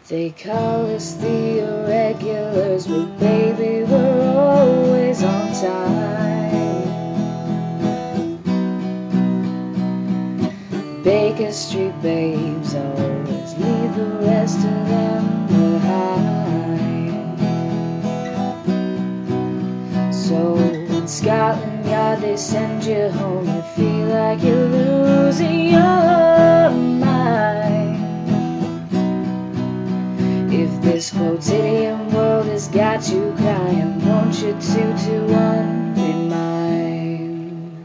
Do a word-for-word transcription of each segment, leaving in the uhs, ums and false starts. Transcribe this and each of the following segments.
They call us the irregulars, but baby, we're always on time. Baker Street babes always leave the rest of them behind. So in Scotland Yard they send you home, you feel like you're losing your mind. If this quotidian world has got you crying, won't you two to one be mine?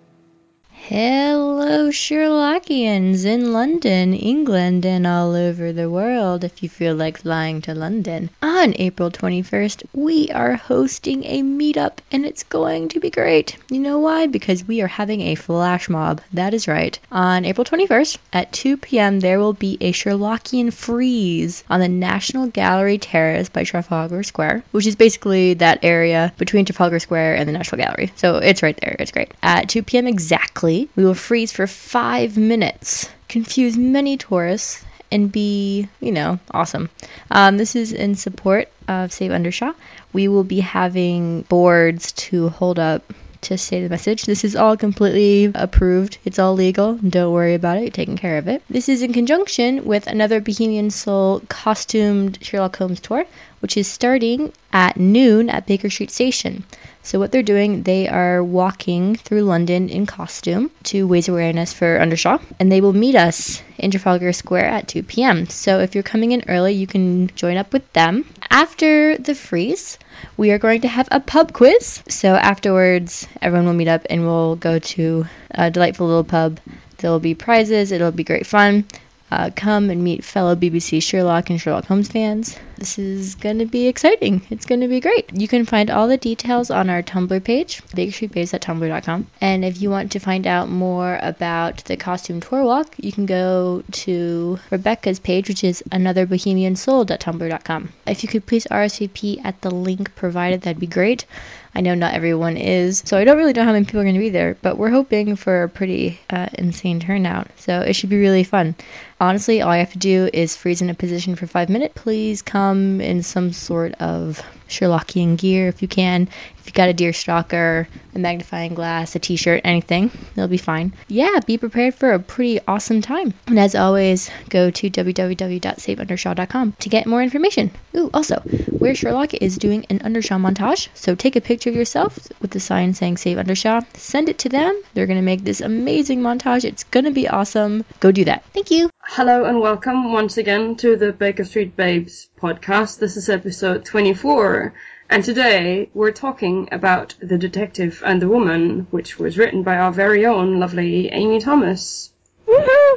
Hello, Sherlockians in London, England, and all over the world. If you feel like flying to London, on April twenty-first, we are hosting a meetup, and it's going to be great. You know why? Because we are having a flash mob. That is right. On April twenty-first, at two p.m., there will be a Sherlockian freeze on the National Gallery Terrace by Trafalgar Square, which is basically that area between Trafalgar Square and the National Gallery. So it's right there. It's great. At two p.m. exactly, we will freeze for five minutes, confuse many tourists, and be, you know, awesome. Um, this is in support of Save Undershaw. We will be having boards to hold up to say the message. This is all completely approved. It's all legal. Don't worry about it. You're taking care of it. This is in conjunction with another Bohemian Soul costumed Sherlock Holmes tour, which is starting at noon at Baker Street Station. So what they're doing, they are walking through London in costume to raise awareness for Undershaw, and they will meet us in Trafalgar Square at two p.m. So if you're coming in early, you can join up with them. After the freeze, we are going to have a pub quiz. So afterwards, everyone will meet up and we'll go to a delightful little pub. There will be prizes. It'll be great fun. Uh, come and meet fellow B B C Sherlock and Sherlock Holmes fans. This is going to be exciting. It's going to be great. You can find all the details on our Tumblr page, baker street babes dot tumblr dot com. And if you want to find out more about the costume tour walk, you can go to Rebecca's page, which is another bohemian soul dot tumblr dot com. If you could please R S V P at the link provided, that'd be great. I know not everyone is, so I don't really know how many people are going to be there, but we're hoping for a pretty uh, insane turnout, so it should be really fun. Honestly, all you have to do is freeze in a position for five minutes. Please come in some sort of Sherlockian gear if you can. If you got a deer stalker, a magnifying glass, a t-shirt, anything, it'll be fine. Yeah, be prepared for a pretty awesome time. And as always, go to w w w dot save undershaw dot com to get more information. Ooh, also, Where Sherlock is doing an Undershaw montage, so take a picture of yourself with the sign saying Save Undershaw, send it to them. They're going to make this amazing montage. It's going to be awesome. Go do that. Thank you. Hello and welcome once again to the Baker Street Babes podcast. This is episode twenty-four, and today we're talking about The Detective and the Woman, which was written by our very own lovely Amy Thomas. Woohoo!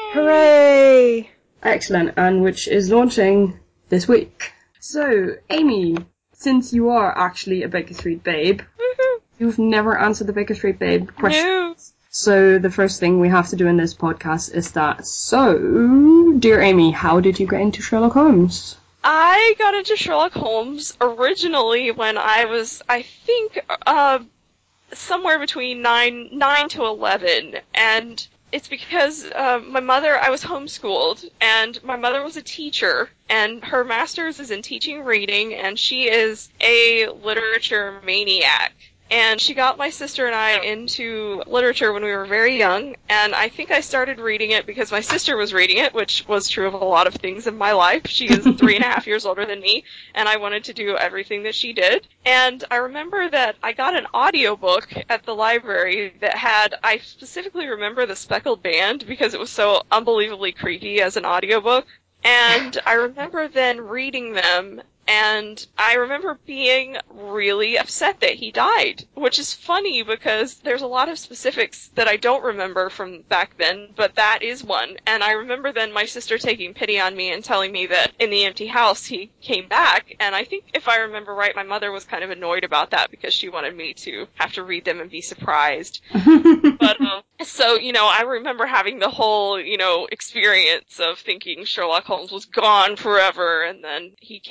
Hooray! Excellent, and which is launching this week. So, Amy, since you are actually a Baker Street Babe, Woohoo! you've never answered the Baker Street Babe question. No. So the first thing we have to do in this podcast is that, so, dear Amy, how did you get into Sherlock Holmes? I got into Sherlock Holmes originally when I was, I think, uh, somewhere between nine, nine to eleven, and it's because uh, my mother, I was homeschooled, and my mother was a teacher, and her master's is in teaching reading, and she is a literature maniac. And she got my sister and I into literature when we were very young, and I think I started reading it because my sister was reading it, which was true of a lot of things in my life. She is three and a half years older than me, and I wanted to do everything that she did. And I remember that I got an audiobook at the library that had, I specifically remember the Speckled Band because it was so unbelievably creepy as an audiobook. And I remember then reading them, and I remember being really upset that he died, which is funny because there's a lot of specifics that I don't remember from back then, but that is one. And I remember then my sister taking pity on me and telling me that in the empty house he came back, and I think if I remember right, my mother was kind of annoyed about that because she wanted me to have to read them and be surprised. But, um, so, you know, I remember having the whole, you know, experience of thinking Sherlock Holmes was gone forever, and then he came back.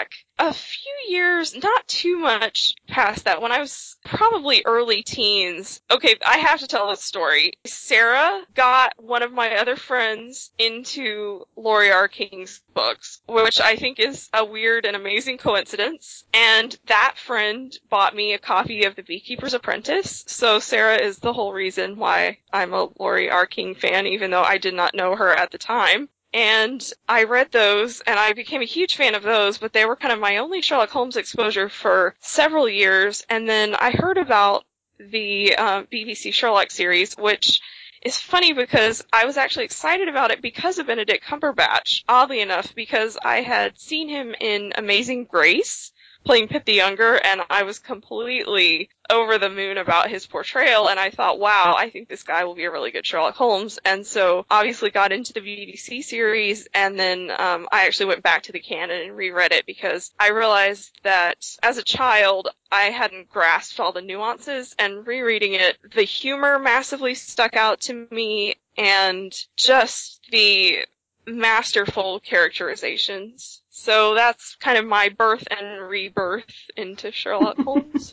back a few years, not too much past that, when I was probably early teens. Okay, I have to tell this story. Sarah got one of my other friends into Laurie R. King's books, which I think is a weird and amazing coincidence. And that friend bought me a copy of The Beekeeper's Apprentice. So Sarah is the whole reason why I'm a Laurie R. King fan, even though I did not know her at the time. And I read those, and I became a huge fan of those, but they were kind of my only Sherlock Holmes exposure for several years. And then I heard about the uh, B B C Sherlock series, which is funny because I was actually excited about it because of Benedict Cumberbatch, oddly enough, because I had seen him in Amazing Grace, playing Pip the Younger, and I was completely over the moon about his portrayal, and I thought, wow, I think this guy will be a really good Sherlock Holmes, and so obviously got into the B B C series, and then um, I actually went back to the canon and reread it because I realized that as a child, I hadn't grasped all the nuances, and rereading it, the humor massively stuck out to me, and just the masterful characterizations. So that's kind of my birth and rebirth into Sherlock Holmes.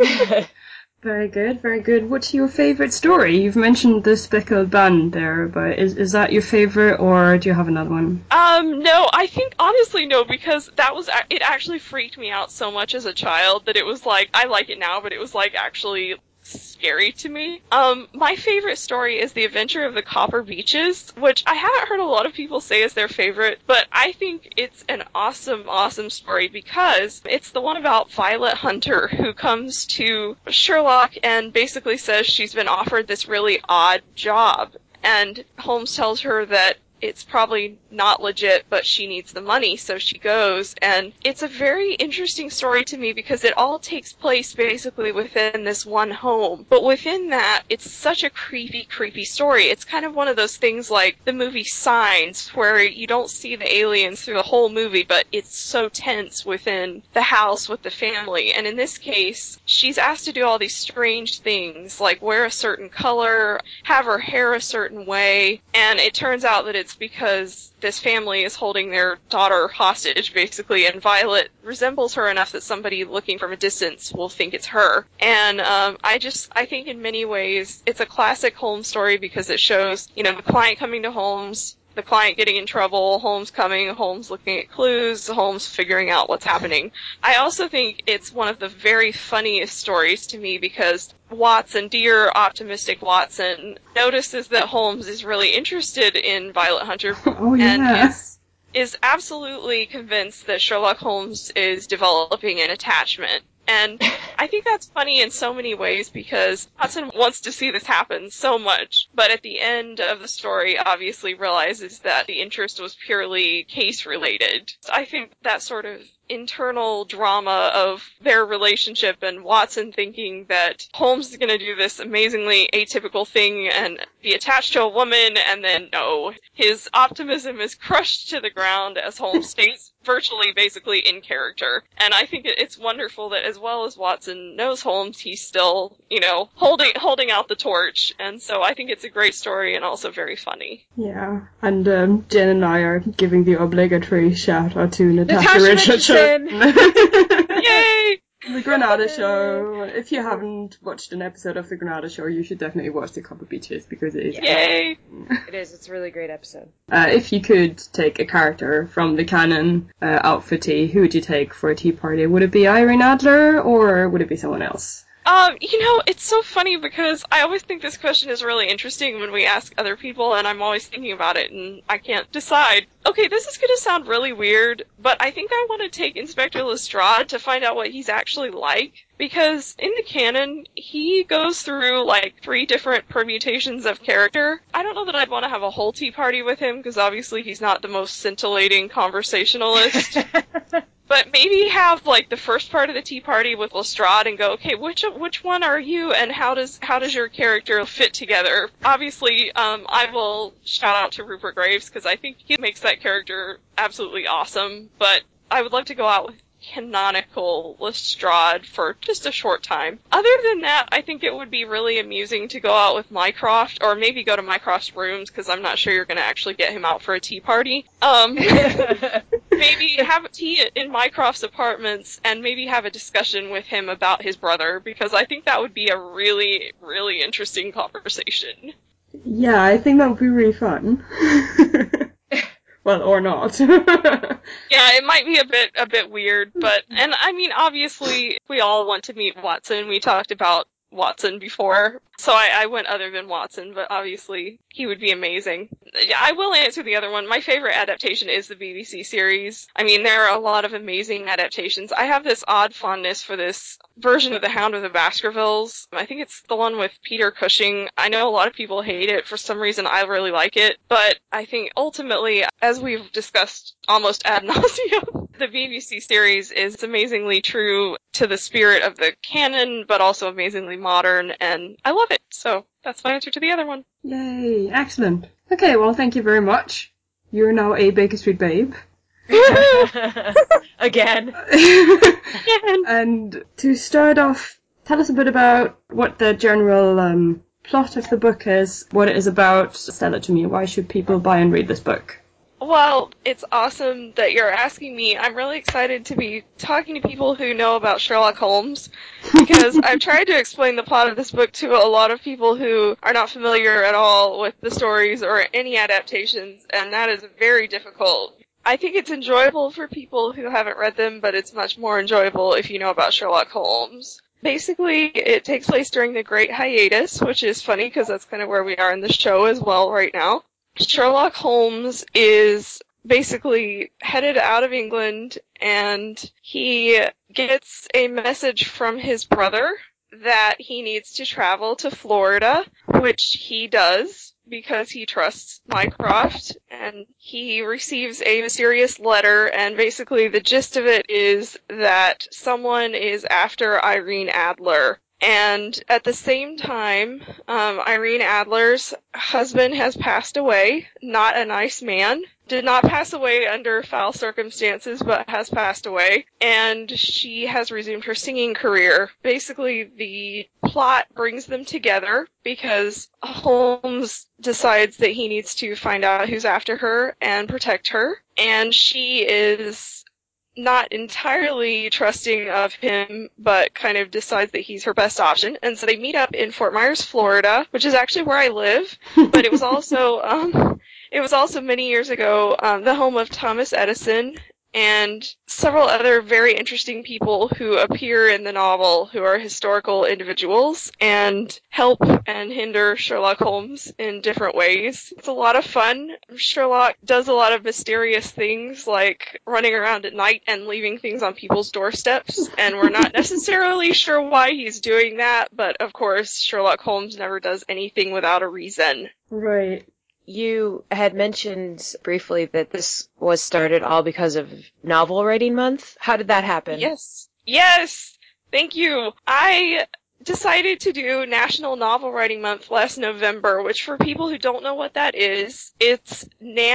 Very good, very good. What's your favourite story? You've mentioned the Speckled Bun there, but is is that your favourite, or do you have another one? Um, no, I think honestly no, because that was, it actually freaked me out so much as a child that it was like, I like it now, but it was like actually scary to me. Um, my favorite story is The Adventure of the Copper Beeches, which I haven't heard a lot of people say is their favorite, but I think it's an awesome, awesome story because it's the one about Violet Hunter, who comes to Sherlock and basically says she's been offered this really odd job. And Holmes tells her that it's probably not legit, but she needs the money, so she goes. And it's a very interesting story to me because it all takes place basically within this one home. But within that, it's such a creepy, creepy story. It's kind of one of those things like the movie Signs, where you don't see the aliens through the whole movie, but it's so tense within the house with the family. And in this case, she's asked to do all these strange things, like wear a certain color, have her hair a certain way, and it turns out that it's because this family is holding their daughter hostage, basically, and Violet resembles her enough that somebody looking from a distance will think it's her. And um, I just, I think in many ways, it's a classic Holmes story because it shows, you know, the client coming to Holmes, the client getting in trouble, Holmes coming, Holmes looking at clues, Holmes figuring out what's happening. I also think it's one of the very funniest stories to me because Watson, dear optimistic Watson, notices that Holmes is really interested in Violet Hunter oh, yeah. and is, is absolutely convinced that Sherlock Holmes is developing an attachment. And I think that's funny in so many ways because Watson wants to see this happen so much, but at the end of the story obviously realizes that the interest was purely case-related. I think that sort of internal drama of their relationship and Watson thinking that Holmes is going to do this amazingly atypical thing and be attached to a woman, and then no, his optimism is crushed to the ground as Holmes stays virtually basically in character. And I think it's wonderful that as well as Watson knows Holmes, he's still, you know, holding holding out the torch. And so I think it's a great story and also very funny. Yeah, and um, Jen and I are giving the obligatory shout out to Natasha, Natasha Richardson. Yay! The Granada Show. If you haven't watched an episode of The Granada Show, you should definitely watch The Copper Beeches because it is. Yay! It is. It's a really great episode. Uh, if you could take a character from the canon uh, out for tea, who would you take for a tea party? Would it be Irene Adler or would it be someone else? Um, you know, it's so funny because I always think this question is really interesting when we ask other people, and I'm always thinking about it, and I can't decide. Okay, this is gonna sound really weird, but I think I want to take Inspector Lestrade to find out what he's actually like, because in the canon, he goes through, like, three different permutations of character. I don't know that I'd want to have a whole tea party with him, because obviously he's not the most scintillating conversationalist. But maybe have, like, the first part of the tea party with Lestrade and go, okay, which which one are you, and how does how does your character fit together? Obviously, um, I will shout out to Rupert Graves, because I think he makes that character absolutely awesome, but I would love to go out with canonical Lestrade for just a short time. Other than that, I think it would be really amusing to go out with Mycroft, or maybe go to Mycroft's rooms, because I'm not sure you're going to actually get him out for a tea party. Um, maybe maybe have tea in Mycroft's apartments and maybe have a discussion with him about his brother, because I think that would be a really, really interesting conversation. Yeah, I think that would be really fun. Well, or not. Yeah, it might be a bit a bit weird, but and I mean, obviously, we all want to meet Watson. We talked about Watson before, so I, I went other than Watson, but obviously he would be amazing. Yeah, I will answer the other one. My favorite adaptation is the B B C series. I mean, there are a lot of amazing adaptations. I have this odd fondness for this version of The Hound of the Baskervilles. I think it's the one with Peter Cushing. I know a lot of people hate it. For some reason, I really like it, but I think ultimately, as we've discussed almost ad nauseum, the B B C series is amazingly true to the spirit of the canon, but also amazingly modern, and I love it. So that's my answer to the other one. Yay, excellent. Okay, well, thank you very much. You're now a Baker Street babe. Again. And to start off, tell us a bit about what the general um, plot of the book is, what it is about. Tell it to me. Why should people buy and read this book? Well, it's awesome that you're asking me. I'm really excited to be talking to people who know about Sherlock Holmes, because I've tried to explain the plot of this book to a lot of people who are not familiar at all with the stories or any adaptations, and that is very difficult. I think it's enjoyable for people who haven't read them, but it's much more enjoyable if you know about Sherlock Holmes. Basically, it takes place during the Great Hiatus, which is funny because that's kind of where we are in the show as well right now. Sherlock Holmes is basically headed out of England, and he gets a message from his brother that he needs to travel to Florida, which he does because he trusts Mycroft, and he receives a mysterious letter, and basically the gist of it is that someone is after Irene Adler. And at the same time, um, Irene Adler's husband has passed away. Not a nice man. Did not pass away under foul circumstances, but has passed away. And she has resumed her singing career. Basically, the plot brings them together because Holmes decides that he needs to find out who's after her and protect her. And she is not entirely trusting of him, but kind of decides that he's her best option. And so they meet up in Fort Myers, Florida, which is actually where I live. But it was also, um, it was also many years ago, um, the home of Thomas Edison and several other very interesting people who appear in the novel who are historical individuals and help and hinder Sherlock Holmes in different ways. It's a lot of fun. Sherlock does a lot of mysterious things like running around at night and leaving things on people's doorsteps, and we're not necessarily sure why he's doing that, but of course Sherlock Holmes never does anything without a reason. Right. You had mentioned briefly that this was started all because of Novel Writing Month. How did that happen? Yes. Yes! Thank you. I decided to do National Novel Writing Month last November, which for people who don't know what that is, it's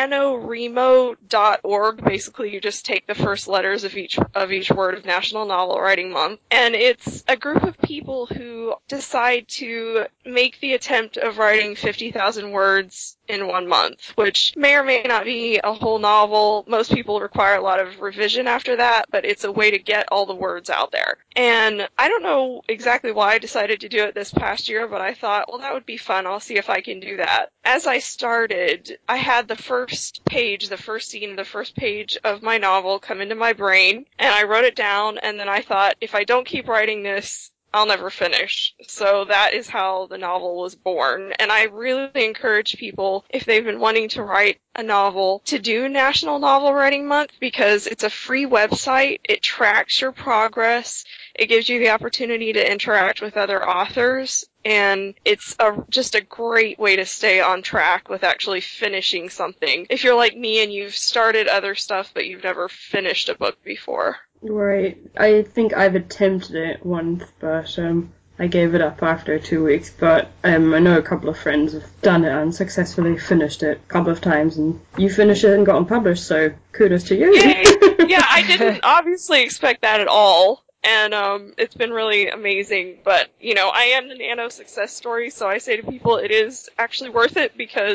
NaNoWriMo dot org. Basically, you just take the first letters of each of each word of National Novel Writing Month. And it's a group of people who decide to make the attempt of writing fifty thousand words in one month, which may or may not be a whole novel. Most people require a lot of revision after that, but it's a way to get all the words out there. And I don't know exactly why I decided to do it this past year, but I thought, well, that would be fun. I'll see if I can do that. As I started, I had the first page, the first scene, the first page of my novel come into my brain, and I wrote it down, and then I thought, if I don't keep writing this, I'll never finish. So that is how the novel was born. And I really encourage people, if they've been wanting to write a novel, to do National Novel Writing Month, because it's a free website. It tracks your progress. It gives you the opportunity to interact with other authors. And it's a, just a great way to stay on track with actually finishing something. If you're like me and you've started other stuff, but you've never finished a book before. Right. I think I've attempted it once, but um, I gave it up after two weeks. But um, I know a couple of friends have done it and successfully finished it a couple of times, and you finished it and got them published, so kudos to you. Yay! Yeah, I didn't obviously expect that at all. And um, it's been really amazing. But, you know, I am the Nano success story, so I say to people it is actually worth it because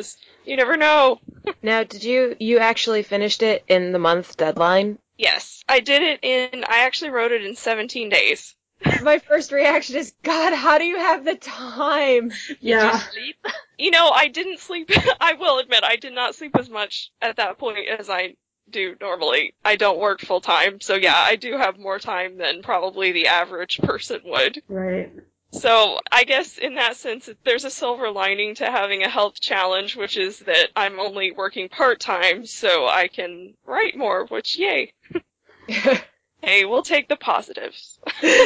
You never know. Now, did you, you actually finished it in the month deadline? Yes, I did it in, I actually wrote it in seventeen days. My first reaction is, God, how do you have the time? Yeah. Sleep? You know, I didn't sleep, I will admit, I did not sleep as much at that point as I do normally. I don't work full time, so yeah, I do have more time than probably the average person would. Right. So I guess in that sense, there's a silver lining to having a health challenge, which is that I'm only working part-time, so I can write more, which, yay. Hey, we'll take the positives.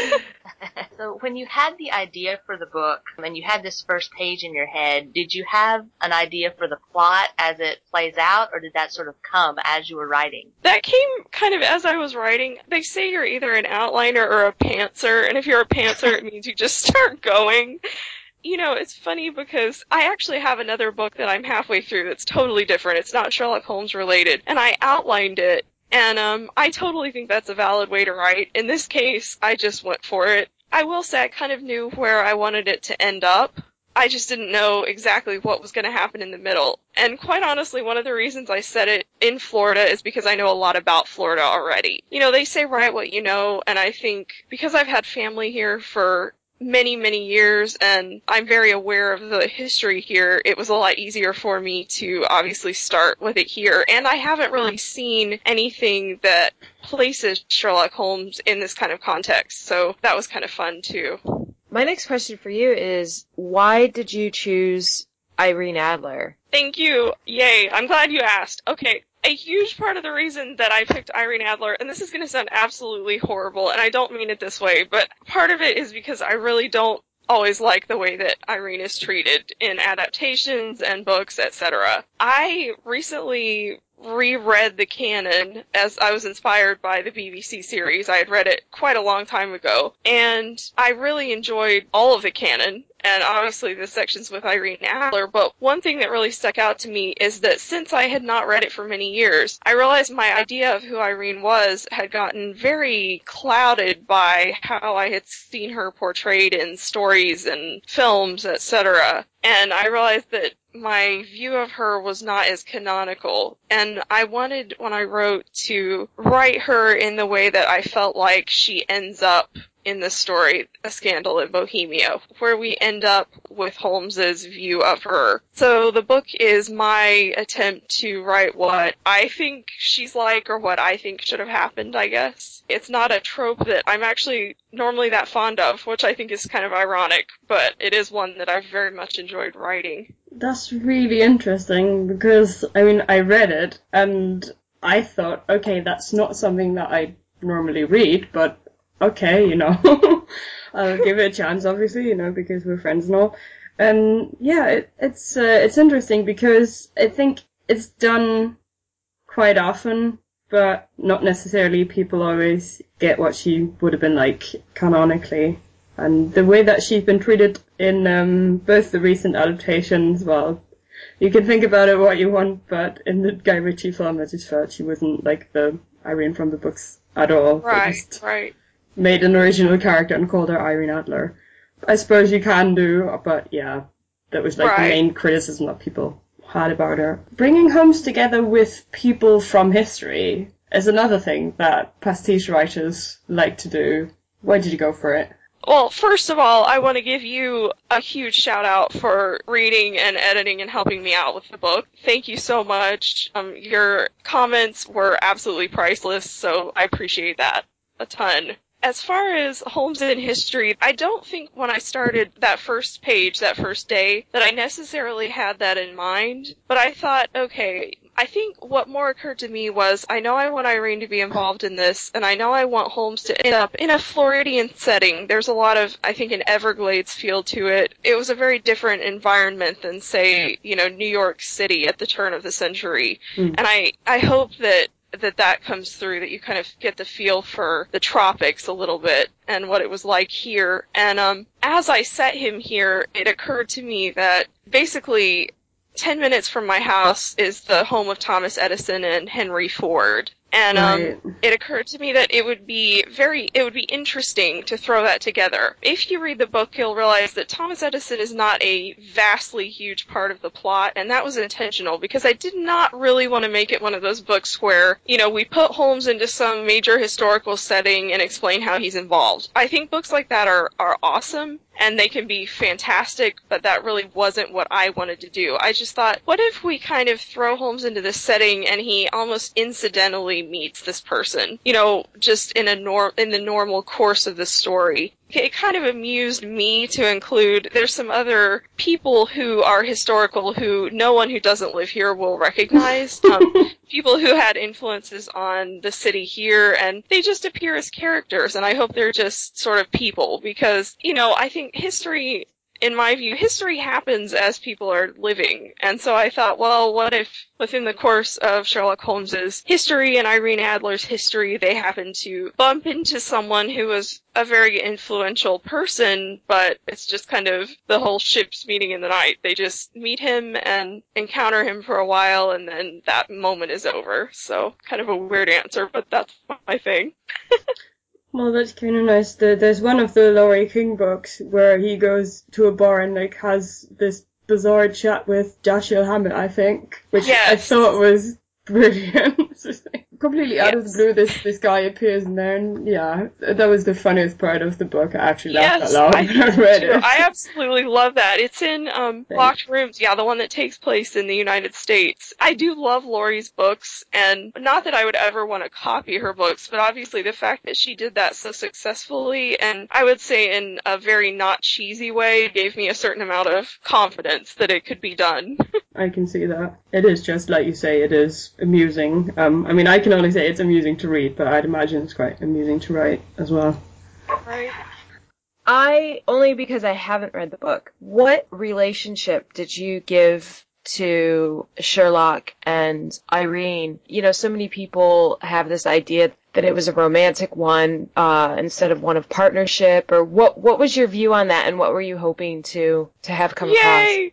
So when you had the idea for the book and you had this first page in your head, did you have an idea for the plot as it plays out, or did that sort of come as you were writing? That came kind of as I was writing. They say you're either an outliner or a pantser, and if you're a pantser, it means you just start going. You know, it's funny because I actually have another book that I'm halfway through that's totally different. It's not Sherlock Holmes related, and I outlined it. And um, I totally think that's a valid way to write. In this case, I just went for it. I will say I kind of knew where I wanted it to end up. I just didn't know exactly what was going to happen in the middle. And quite honestly, one of the reasons I set it in Florida is because I know a lot about Florida already. You know, they say write what you know, and I think because I've had family here for many, many years, and I'm very aware of the history here, it was a lot easier for me to obviously start with it here. And I haven't really seen anything that places Sherlock Holmes in this kind of context, so that was kind of fun too. My next question for you is, why did you choose Irene Adler? Thank you. Yay. I'm glad you asked. Okay. A huge part of the reason that I picked Irene Adler, and this is going to sound absolutely horrible, and I don't mean it this way, but part of it is because I really don't always like the way that Irene is treated in adaptations and books, et cetera. I recently reread the canon as I was inspired by the B B C series. I had read it quite a long time ago, and I really enjoyed all of the canon, and obviously the sections with Irene Adler, but one thing that really stuck out to me is that since I had not read it for many years, I realized my idea of who Irene was had gotten very clouded by how I had seen her portrayed in stories and films, et cetera. And I realized that my view of her was not as canonical, and I wanted, when I wrote, to write her in the way that I felt like she ends up in the story, A Scandal in Bohemia, where we end up with Holmes's view of her. So the book is my attempt to write what I think she's like, or what I think should have happened, I guess. It's not a trope that I'm actually normally that fond of, which I think is kind of ironic, but it is one that I've very much enjoyed writing. That's really interesting because, I mean, I read it and I thought, okay, that's not something that I normally read, but okay, you know, I'll give it a chance, obviously, you know, because we're friends and all. And yeah, it, it's uh, it's interesting because I think it's done quite often, but not necessarily people always get what she would have been like canonically. And the way that she's been treated in um, both the recent adaptations, well, you can think about it what you want, but in the Guy Ritchie film, I just felt she wasn't like the Irene from the books at all. Right, They just right. made an original character and called her Irene Adler. I suppose you can do, but yeah, that was like Right. the main criticism that people had about her. Bringing Holmes together with people from history is another thing that pastiche writers like to do. Why did you go for it? Well, first of all, I want to give you a huge shout out for reading and editing and helping me out with the book. Thank you so much. Um, your comments were absolutely priceless, so I appreciate that a ton. As far as Holmes in history, I don't think when I started that first page, that first day, that I necessarily had that in mind. But I thought, okay, I think what more occurred to me was, I know I want Irene to be involved in this, and I know I want Holmes to end up in a Floridian setting. There's a lot of, I think, an Everglades feel to it. It was a very different environment than, say, you know, New York City at the turn of the century. Mm. And I, I hope that that that comes through, that you kind of get the feel for the tropics a little bit and what it was like here. And um, as I set him here, it occurred to me that basically ten minutes from my house is the home of Thomas Edison and Henry Ford. And um, Right. it occurred to me that it would be very, it would be interesting to throw that together. If you read the book, you'll realize that Thomas Edison is not a vastly huge part of the plot, and that was intentional because I did not really want to make it one of those books where, you know, we put Holmes into some major historical setting and explain how he's involved. I think books like that are, are awesome, and they can be fantastic, but that really wasn't what I wanted to do. I just thought, what if we kind of throw Holmes into this setting and he almost incidentally meets this person, you know, just in a norm in the normal course of the story. It kind of amused me to include, there's some other people who are historical who no one who doesn't live here will recognize. Um, people who had influences on the city here, and they just appear as characters, and I hope they're just sort of people, because, you know, I think history, in my view, history happens as people are living. And so I thought, well, what if within the course of Sherlock Holmes's history and Irene Adler's history, they happen to bump into someone who was a very influential person, but it's just kind of the whole ship's meeting in the night. They just meet him and encounter him for a while, and then that moment is over. So kind of a weird answer, but that's my thing. Well, that's kind of nice. The, there's one of the Laurie King books where he goes to a bar and like has this bizarre chat with Dashiell Hammett, I think, which Yes. I thought was brilliant. It's just like, completely out of the Yes. blue, this this guy appears in there, and yeah, that was the funniest part of the book. I actually laughed Yes, out loud I when I did read too. it. I absolutely love that. It's in um, Thanks. Locked Rooms, yeah, the one that takes place in the United States. I do love Laurie's books, and not that I would ever want to copy her books, but obviously the fact that she did that so successfully, and I would say in a very not cheesy way, gave me a certain amount of confidence that it could be done. I can see that. It is just like you say, it is amusing. Um, I mean, I can only say it's amusing to read, but I'd imagine it's quite amusing to write as well. Right. I, only because I haven't read the book, what relationship did you give to Sherlock and Irene? You know, so many people have this idea that it was a romantic one uh, instead of one of partnership, or what What was your view on that, and what were you hoping to, to have come across? Yay!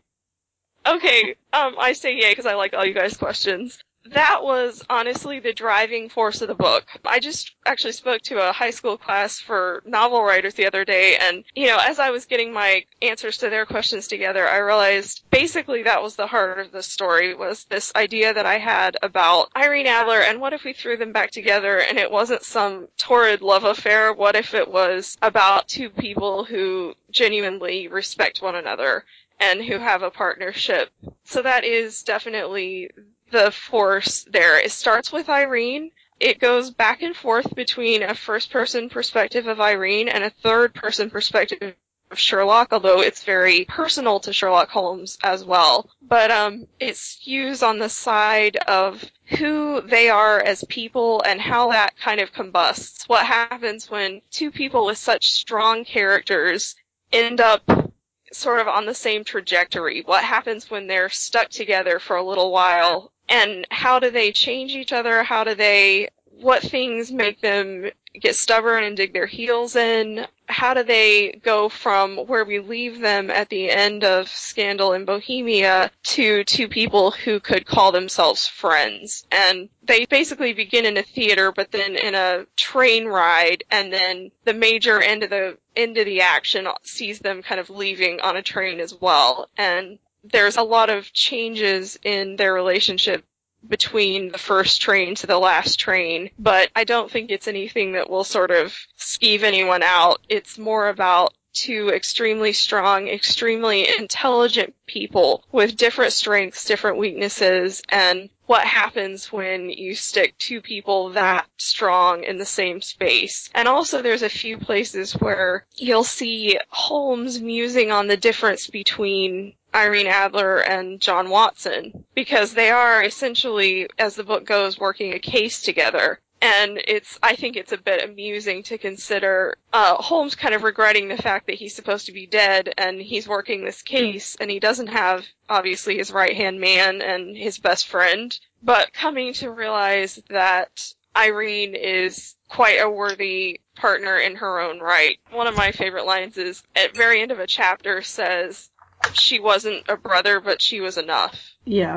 Okay, um, I say yay because I like all you guys' questions. That was honestly the driving force of the book. I just actually spoke to a high school class for novel writers the other day, and, you know, as I was getting my answers to their questions together, I realized basically that was the heart of the story, was this idea that I had about Irene Adler, and what if we threw them back together and it wasn't some torrid love affair? What if it was about two people who genuinely respect one another and who have a partnership? So that is definitely the force there. It starts with Irene. It goes back and forth between a first-person perspective of Irene and a third-person perspective of Sherlock, although it's very personal to Sherlock Holmes as well. But um, it skews on the side of who they are as people and how that kind of combusts. What happens when two people with such strong characters end up sort of on the same trajectory? What happens when they're stuck together for a little while? And how do they change each other? How do they, what things make them get stubborn and dig their heels in? How do they go from where we leave them at the end of Scandal in Bohemia to two people who could call themselves friends? And they basically begin in a theater, but then in a train ride, and then the major end of the end of the action sees them kind of leaving on a train as well. And there's a lot of changes in their relationship between the first train to the last train, but I don't think it's anything that will sort of skeeve anyone out. It's more about two extremely strong, extremely intelligent people with different strengths, different weaknesses, and what happens when you stick two people that strong in the same space. And also there's a few places where you'll see Holmes musing on the difference between Irene Adler and John Watson, because they are essentially, as the book goes, working a case together. And it's, I think it's a bit amusing to consider uh, Holmes kind of regretting the fact that he's supposed to be dead and he's working this case and he doesn't have, obviously, his right-hand man and his best friend, but coming to realize that Irene is quite a worthy partner in her own right. One of my favorite lines is, at the very end of a chapter, says, she wasn't a brother, but she was enough. Yeah.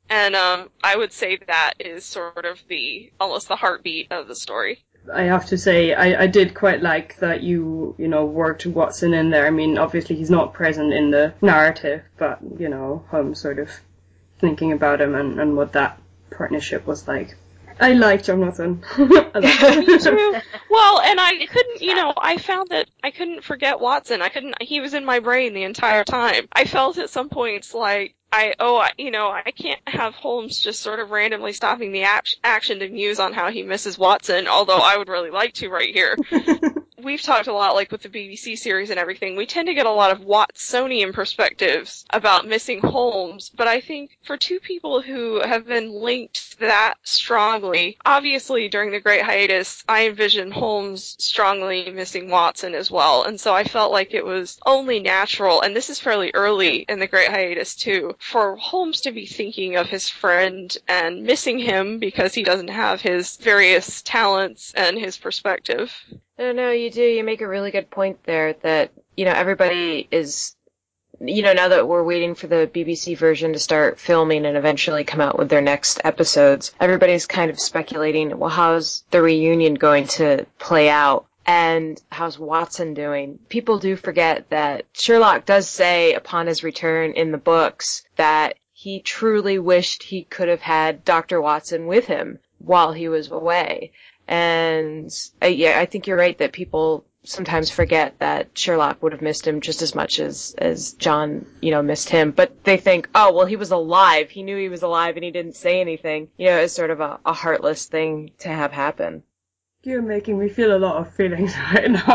And um, I would say that is sort of the almost the heartbeat of the story. I have to say, I, I did quite like that you, you know, worked Watson in there. I mean, obviously he's not present in the narrative, but, you know, Holmes sort of thinking about him and, and what that partnership was like. I like Jonathan. I like Me too. Well, and I couldn't, you know, I found that I couldn't forget Watson. I couldn't, he was in my brain the entire time. I felt at some points like, I, oh, I, you know, I can't have Holmes just sort of randomly stopping the ap- action to muse on how he misses Watson, although I would really like to right here. We've talked a lot, like with the B B C series and everything, we tend to get a lot of Watsonian perspectives about missing Holmes, but I think for two people who have been linked that strongly, obviously during the Great Hiatus, I envisioned Holmes strongly missing Watson as well, and so I felt like it was only natural, and this is fairly early in the Great Hiatus too, for Holmes to be thinking of his friend and missing him because he doesn't have his various talents and his perspective. No, no, you do. You make a really good point there that, you know, everybody is, you know, now that we're waiting for the B B C version to start filming and eventually come out with their next episodes, everybody's kind of speculating, well, how's the reunion going to play out? And how's Watson doing? People do forget that Sherlock does say upon his return in the books that he truly wished he could have had Doctor Watson with him while he was away. And uh, yeah, I think you're right that people sometimes forget that Sherlock would have missed him just as much as, as John, you know, missed him. But they think, oh, well, he was alive. He knew he was alive and he didn't say anything. You know, it's sort of a, a heartless thing to have happen. You're making me feel a lot of feelings right now.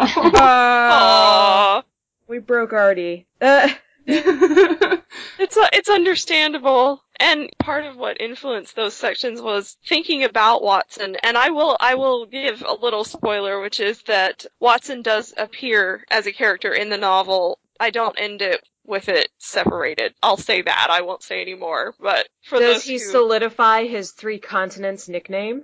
Aww. We broke Artie. Uh. It's uh, it's understandable, and part of what influenced those sections was thinking about Watson. And I will I will give a little spoiler, which is that Watson does appear as a character in the novel. I don't end it with it separated. I'll say that. I won't say any more. But for does those he who... solidify his three continents nickname?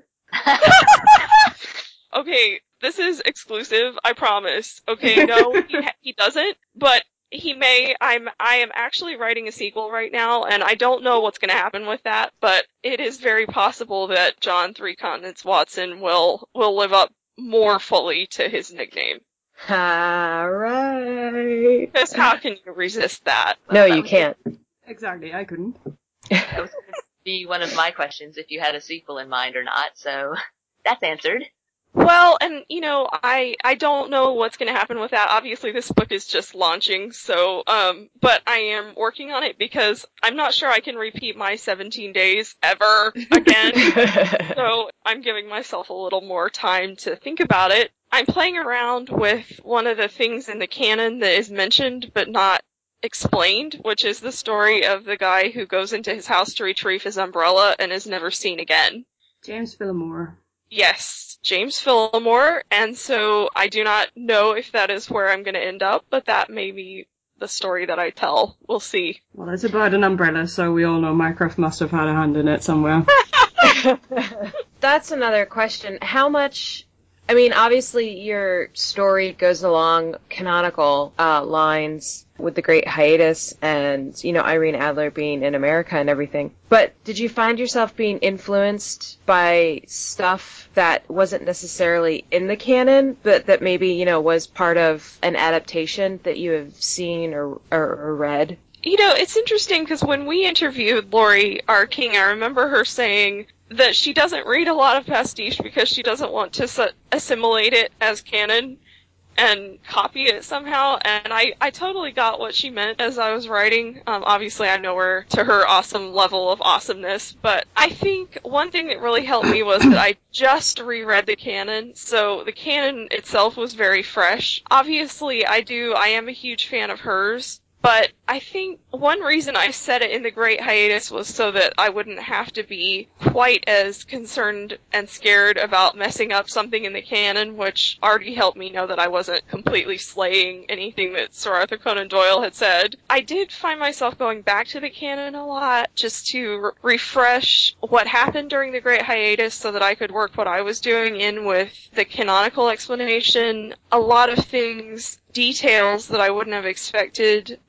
Okay, this is exclusive. I promise. Okay, no, he, he doesn't. But. He may. I'm. I am actually writing a sequel right now, and I don't know what's going to happen with that. But it is very possible that John Three Continents Watson will will live up more fully to his nickname. All right. Because how can you resist that? No, you can't. Exactly, I couldn't. That was going to be one of my questions, if you had a sequel in mind or not. So that's answered. Well, and, you know, I I don't know what's going to happen with that. Obviously, this book is just launching, so, um, but I am working on it because I'm not sure I can repeat my seventeen days ever again. So I'm giving myself a little more time to think about it. I'm playing around with one of the things in the canon that is mentioned but not explained, which is the story of the guy who goes into his house to retrieve his umbrella and is never seen again. James Fillmore. Yes, James Fillmore, and so I do not know if that is where I'm going to end up, but that may be the story that I tell. We'll see. Well, it's about an umbrella, so we all know Mycroft must have had a hand in it somewhere. That's another question. How much... I mean, obviously your story goes along canonical uh, lines with the Great Hiatus and, you know, Irene Adler being in America and everything. But did you find yourself being influenced by stuff that wasn't necessarily in the canon, but that maybe, you know, was part of an adaptation that you have seen or, or, or read? You know, it's interesting because when we interviewed Laurie R. King, I remember her saying that she doesn't read a lot of pastiche because she doesn't want to su- assimilate it as canon and copy it somehow, and I, I totally got what she meant as I was writing. Um, obviously, I know her to her awesome level of awesomeness, but I think one thing that really helped me was that I just reread the canon, so the canon itself was very fresh. Obviously, I do, I am a huge fan of hers, but I think one reason I said it in the Great Hiatus was so that I wouldn't have to be quite as concerned and scared about messing up something in the canon, which already helped me know that I wasn't completely slaying anything that Sir Arthur Conan Doyle had said. I did find myself going back to the canon a lot just to re- refresh what happened during the Great Hiatus so that I could work what I was doing in with the canonical explanation. A lot of things, details that I wouldn't have expected that I needed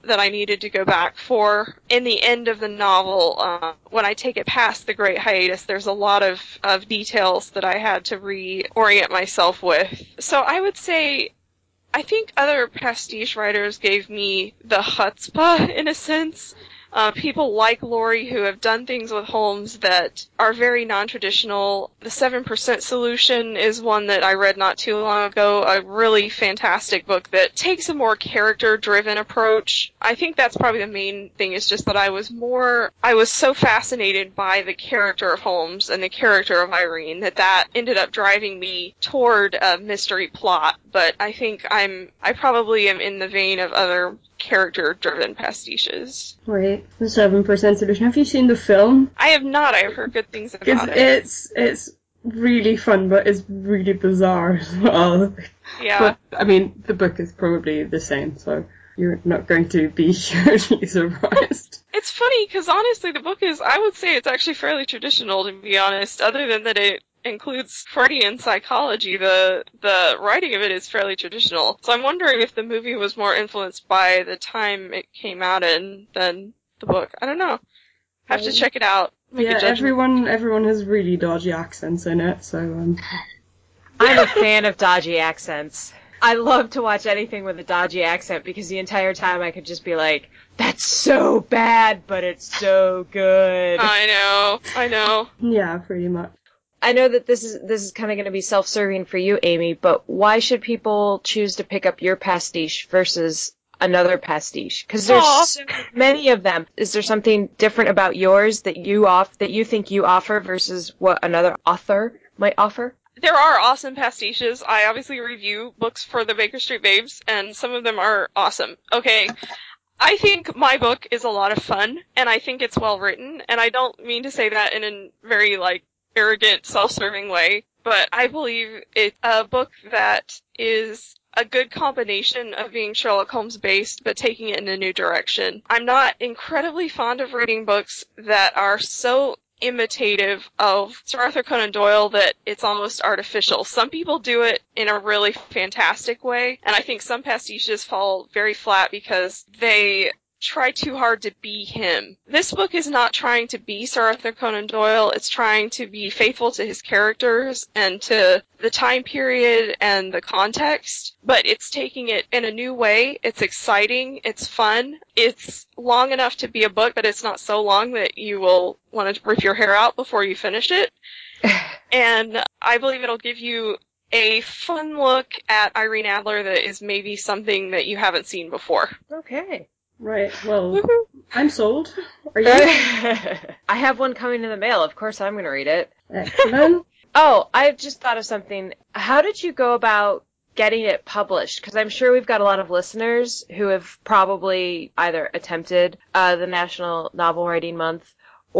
needed to go back for. In the end of the novel, uh, when I take it past the Great Hiatus, there's a lot of, of details that I had to reorient myself with. So I would say, I think other pastiche writers gave me the chutzpah, in a sense. Uh, people like Laurie who have done things with Holmes that are very non-traditional. The seven percent Solution is one that I read not too long ago, a really fantastic book that takes a more character-driven approach. I think that's probably the main thing, is just that I was more, I was so fascinated by the character of Holmes and the character of Irene that that ended up driving me toward a mystery plot. But I think I'm, I probably am in the vein of other character-driven pastiches. Right, the seven percent Solution. Have you seen the film? I have not. I've heard good things about it. It's it's really fun, but it's really bizarre as well. Yeah. But, I mean, the book is probably the same, so you're not going to be hugely surprised. It's funny, because honestly, the book is, I would say it's actually fairly traditional, to be honest, other than that it includes Freudian psychology. The the writing of it is fairly traditional. So I'm wondering if the movie was more influenced by the time it came out in than the book. I don't know. I have to check it out. Make Yeah, a judgment. everyone everyone has really dodgy accents in it, so um I'm a fan of dodgy accents. I love to watch anything with a dodgy accent because the entire time I could just be like, that's so bad, but it's so good. I know. I know. yeah, pretty much. I know that this is this is kind of going to be self-serving for you, Amy, but why should people choose to pick up your pastiche versus another pastiche? Because there's Aw. so many of them. Is there something different about yours that you off that you think you offer versus what another author might offer? There are awesome pastiches. I obviously review books for the Baker Street Babes, and some of them are awesome. Okay, I think my book is a lot of fun, and I think it's well written, and I don't mean to say that in a very, like, arrogant, self-serving way, but I believe it's a book that is a good combination of being Sherlock Holmes based, but taking it in a new direction. I'm not incredibly fond of reading books that are so imitative of Sir Arthur Conan Doyle that it's almost artificial. Some people do it in a really fantastic way, and I think some pastiches fall very flat because they try too hard to be him. This book is not trying to be Sir Arthur Conan Doyle. It's trying to be faithful to his characters and to the time period and the context, but it's taking it in a new way. It's exciting. It's fun. It's long enough to be a book, but it's not so long that you will want to rip your hair out before you finish it. And I believe it'll give you a fun look at Irene Adler that is maybe something that you haven't seen before. Okay. Right, well, I'm sold. Are you? I have one coming in the mail. Of course I'm going to read it. Excellent. Oh, I just thought of something. How did you go about getting it published? Because I'm sure we've got a lot of listeners who have probably either attempted uh, the National Novel Writing Month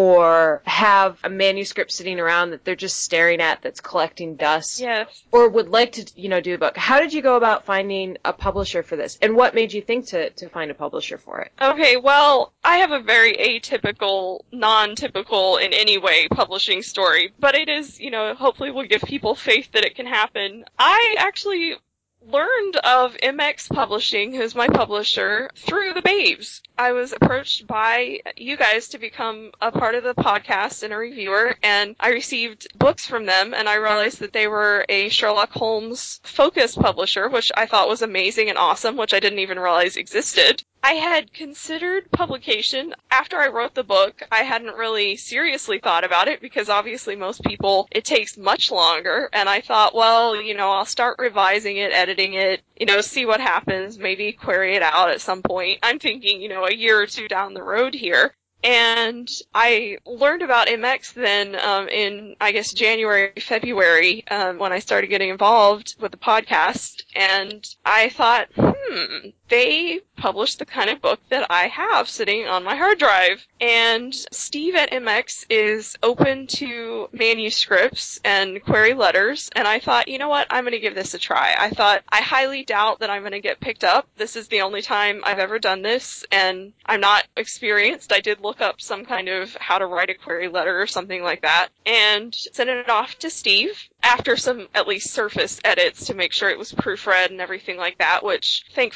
or have a manuscript sitting around that they're just staring at that's collecting dust. Yes. Or would like to, you know, do a book. How did you go about finding a publisher for this? And what made you think to, to find a publisher for it? Okay, well, I have a very atypical, non-typical in any way publishing story, but it is, you know, hopefully will give people faith that it can happen. I actually learned of M X Publishing, who's my publisher, through the Babes. I was approached by you guys to become a part of the podcast and a reviewer, and I received books from them, and I realized that they were a Sherlock Holmes focused publisher, which I thought was amazing and awesome, which I didn't even realize existed. I had considered publication. After I wrote the book, I hadn't really seriously thought about it because obviously most people, it takes much longer. And I thought, well, you know, I'll start revising it, editing it, you know, see what happens, maybe query it out at some point. I'm thinking, you know, a year or two down the road here. And I learned about M X then um, in, I guess, January, February, um, when I started getting involved with the podcast. And I thought, hmm, they publish the kind of book that I have sitting on my hard drive. And Steve at M X is open to manuscripts and query letters. And I thought, you know what, I'm going to give this a try. I thought, I highly doubt that I'm going to get picked up. This is the only time I've ever done this, and I'm not experienced. I did look up some kind of how to write a query letter or something like that, and sent it off to Steve after some, at least, surface edits to make sure it was proofread and everything like that, which thankfully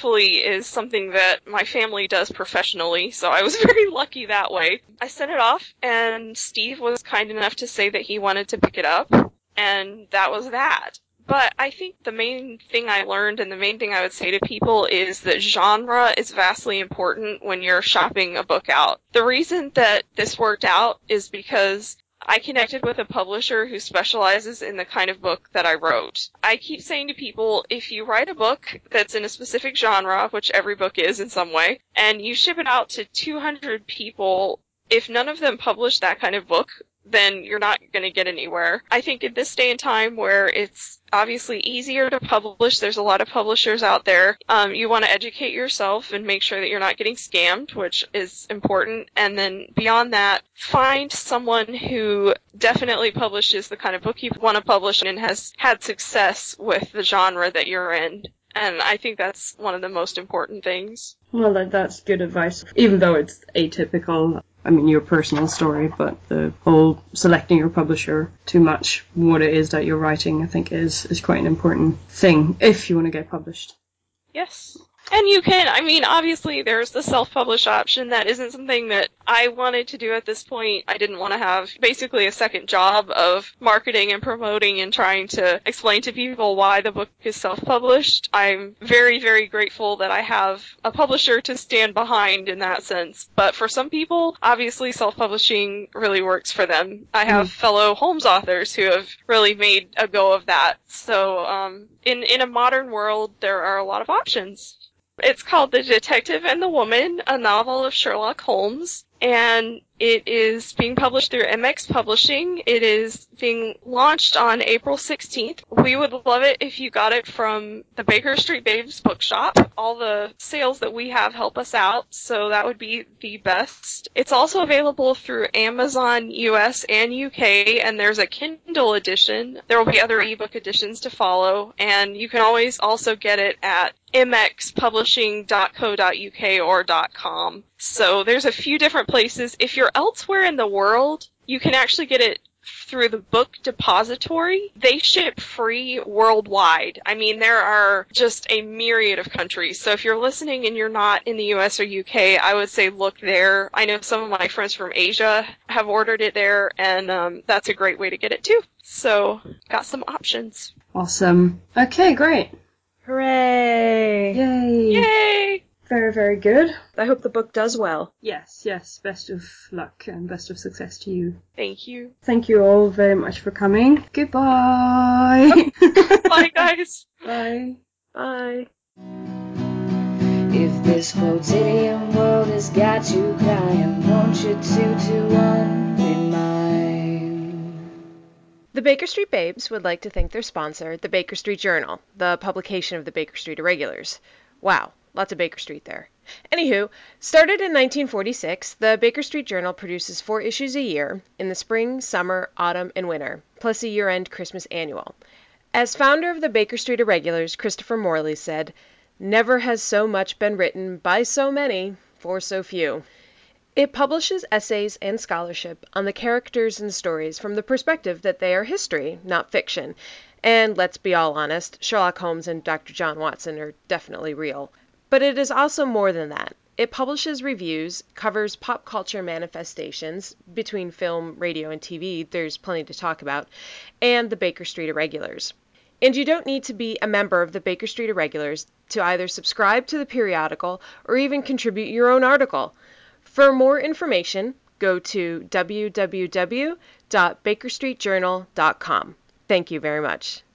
is something that my family does professionally, so I was very lucky that way. I sent it off, and Steve was kind enough to say that he wanted to pick it up, and that was that. But I think the main thing I learned and the main thing I would say to people is that genre is vastly important when you're shopping a book out. The reason that this worked out is because I connected with a publisher who specializes in the kind of book that I wrote. I keep saying to people, if you write a book that's in a specific genre, which every book is in some way, and you ship it out to two hundred people, if none of them publish that kind of book, then you're not going to get anywhere. I think in this day and time where it's obviously easier to publish, there's a lot of publishers out there, um, you want to educate yourself and make sure that you're not getting scammed, which is important. And then beyond that, find someone who definitely publishes the kind of book you want to publish and has had success with the genre that you're in. And I think that's one of the most important things. Well, that, that's good advice. Even though it's atypical, I mean, your personal story, but the whole selecting your publisher to match what it is that you're writing, I think, is, is quite an important thing if you want to get published. Yes. And you can, I mean, obviously there's the self-publish option. That isn't something that I wanted to do at this point. I didn't want to have basically a second job of marketing and promoting and trying to explain to people why the book is self-published. I'm very, very grateful that I have a publisher to stand behind in that sense. But for some people, obviously self-publishing really works for them. I have mm. fellow Holmes authors who have really made a go of that. So um, in, in a modern world, there are a lot of options. It's called The Detective and the Woman, a novel of Sherlock Holmes, and it is being published through M X Publishing. It is being launched on April sixteenth. We would love it if you got it from the Baker Street Babes bookshop. All the sales that we have help us out, so that would be the best. It's also available through Amazon U S and U K, and there's a Kindle edition. There will be other ebook editions to follow, and you can always also get it at m x publishing dot co dot u k or .com. So there's a few different places. If you're elsewhere in the world, you can actually get it through the Book Depository. They ship free worldwide. I mean, there are just a myriad of countries. So if you're listening and you're not in the U S or U K, I would say look there. I know some of my friends from Asia have ordered it there, and um, that's a great way to get it too. So got some options. Awesome. Okay, great. Hooray! Yay! Yay! Very, very good. I hope the book does well. Yes, yes. Best of luck and best of success to you. Thank you. Thank you all very much for coming. Goodbye. Bye, guys. Bye. Bye. If this quotidian world has got you crying, won't you two to one be mine? The Baker Street Babes would like to thank their sponsor, the Baker Street Journal, the publication of the Baker Street Irregulars. Wow, lots of Baker Street there. Anywho, started in nineteen forty-six, the Baker Street Journal produces four issues a year in the spring, summer, autumn, and winter, plus a year-end Christmas annual. As founder of the Baker Street Irregulars, Christopher Morley said, "Never has so much been written by so many for so few." It publishes essays and scholarship on the characters and stories from the perspective that they are history, not fiction. And let's be all honest, Sherlock Holmes and Doctor John Watson are definitely real. But it is also more than that. It publishes reviews, covers pop culture manifestations, between film, radio, and T V, there's plenty to talk about, and the Baker Street Irregulars. And you don't need to be a member of the Baker Street Irregulars to either subscribe to the periodical or even contribute your own article. For more information, go to w w w dot baker street journal dot com. Thank you very much.